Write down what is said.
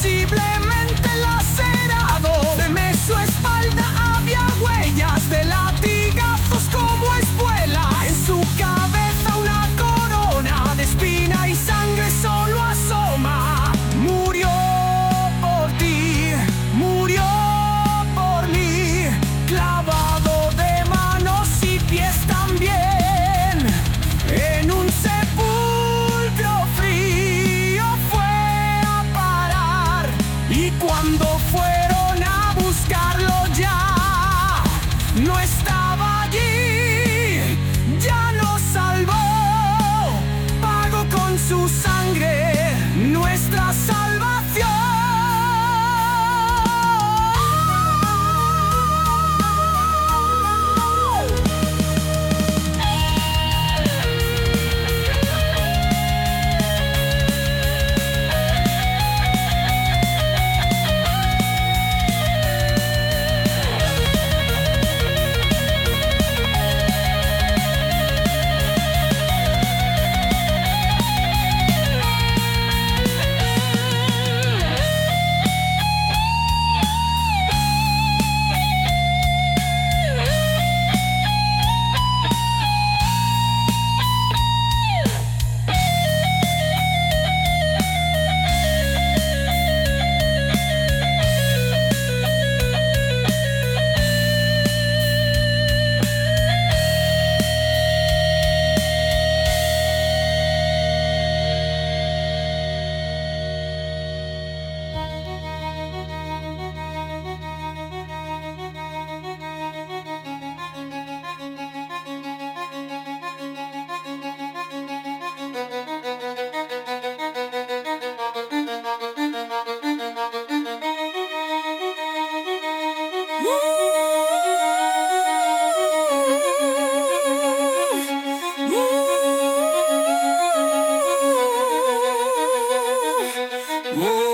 visiblemente lacerado. De su espalda había huellas de latigazos como espuela. En su cabeza una corona de espina y sangre solo asoma. Murió por ti, murió por mí, clavado de manos y pies también. En un sepulcro frío fue a parar, y cuando fueron a buscarlo ya no estaba allí. Ya nos salvó, pagó con su sangre nuestra salvación. Whoa.